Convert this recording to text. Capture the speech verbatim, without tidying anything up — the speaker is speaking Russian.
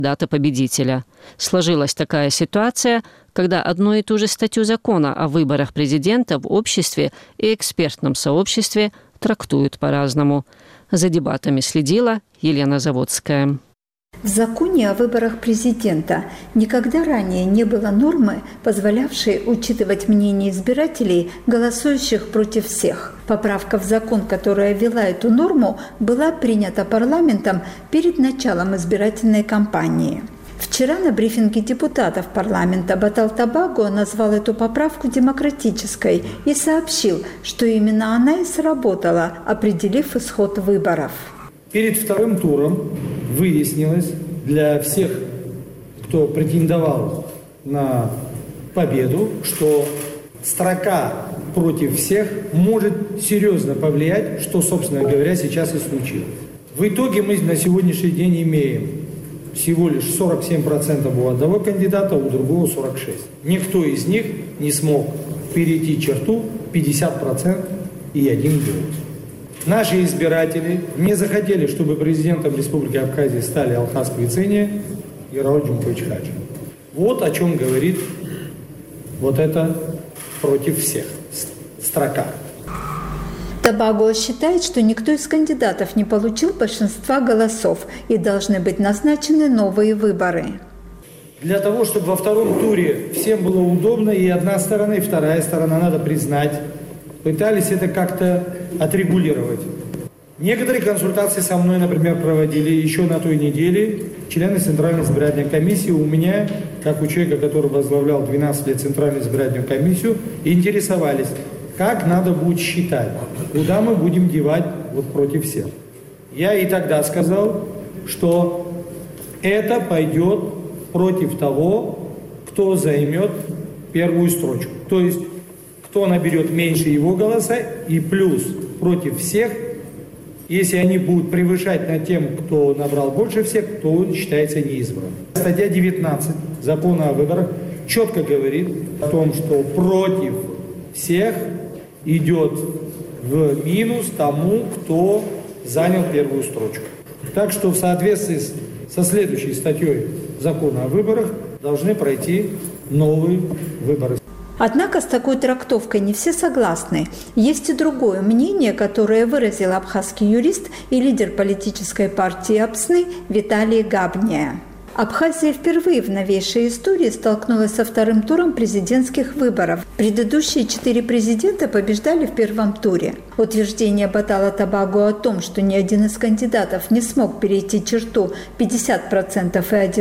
кандидата победителя. Сложилась такая ситуация, когда одну и ту же статью закона о выборах президента в обществе и экспертном сообществе трактуют по-разному. За дебатами следила Елена Заводская. В законе о выборах президента никогда ранее не было нормы, позволявшей учитывать мнение избирателей, голосующих против всех. Поправка в закон, которая ввела эту норму, была принята парламентом перед началом избирательной кампании. Вчера на брифинге депутатов парламента Баталтабаго назвал эту поправку демократической и сообщил, что именно она и сработала, определив исход выборов. Перед вторым туром выяснилось для всех, кто претендовал на победу, что строка против всех может серьезно повлиять, что, собственно говоря, сейчас и случилось. В итоге мы на сегодняшний день имеем всего лишь сорок семь процентов у одного кандидата, у другого сорок шесть процентов. Никто из них не смог перейти черту пятьдесят процентов и один голос. Наши избиратели не захотели, чтобы президентом Республики Абхазия стали Алхаз Квицения и Рауль Джумкович Хаджи. Вот о чем говорит вот это против всех строка. Табаго считает, что никто из кандидатов не получил большинства голосов и должны быть назначены новые выборы. Для того, чтобы во втором туре всем было удобно, и одна сторона, и вторая сторона, надо признать, пытались это как-то отрегулировать. Некоторые консультации со мной, например, проводили еще на той неделе члены Центральной избирательной комиссии. У меня, как у человека, который возглавлял двенадцать лет Центральную избирательную комиссию, интересовались, как надо будет считать, куда мы будем девать вот против всех. Я и тогда сказал, что это пойдет против того, кто займет первую строчку. То есть, кто наберет меньше его голоса, и плюс против всех, если они будут превышать над тем, кто набрал больше всех, то он считается неизбранным. Статья девятнадцать Закона о выборах четко говорит о том, что против всех идет в минус тому, кто занял первую строчку. Так что в соответствии со следующей статьей Закона о выборах должны пройти новые выборы. Однако с такой трактовкой не все согласны. Есть и другое мнение, которое выразил абхазский юрист и лидер политической партии Апсны Виталий Габния. Абхазия впервые в новейшей истории столкнулась со вторым туром президентских выборов. Предыдущие четыре президента побеждали в первом туре. Утверждение Баталтабаго о том, что ни один из кандидатов не смог перейти черту пятьдесят процентов и один